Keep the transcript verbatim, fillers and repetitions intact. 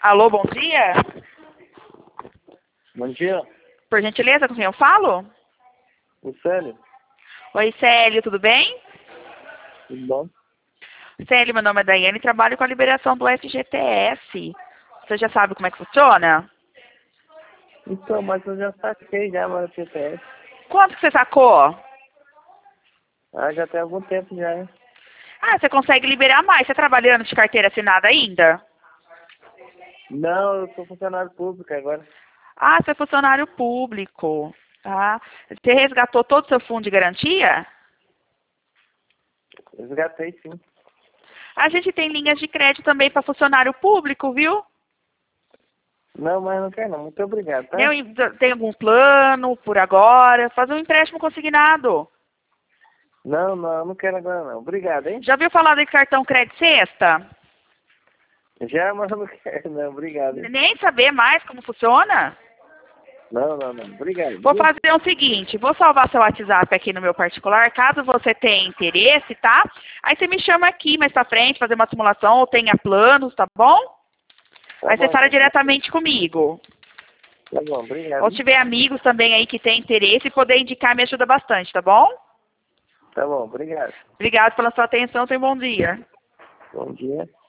Alô, bom dia. Bom dia, Por gentileza, com quem eu falo? o Célio. Oi, Célio, tudo bem? Tudo bom? Célio, meu nome é Daiane e trabalho com a liberação do F G T S. Você já sabe como é que funciona? Então, mas eu já saquei já meu G P S. Quanto que você sacou? Ah, já tem algum tempo já, hein? Ah, você consegue liberar mais. Você tá trabalhando de carteira assinada ainda? Não, eu sou funcionário público agora. Ah, você é funcionário público, tá? Você resgatou todo o seu fundo de garantia? Resgatei sim. A gente tem linhas de crédito também para funcionário público, viu? Não, mas não quero não. Muito obrigado, tá? Tem, tem algum plano por agora? Fazer um empréstimo consignado. Não, não, eu não quero agora não. Obrigado, hein? Já ouviu falar desse cartão Crédito Sexta? Já, mas eu não quero não. Obrigado, hein? Nem saber mais como funciona? Não, não, não. Obrigado, Vou viu? fazer o seguinte, vou salvar seu WhatsApp aqui no meu particular, caso você tenha interesse, tá? Aí você me chama aqui mais pra frente, fazer uma simulação ou tenha planos, tá bom? Tá Aí você bom, fala então. diretamente comigo. Tá bom, obrigado. Ou se tiver amigos também aí que têm interesse e poder indicar, me ajuda bastante, tá bom? Tá bom, obrigado. Obrigado pela sua atenção, tenha um bom dia. Bom dia.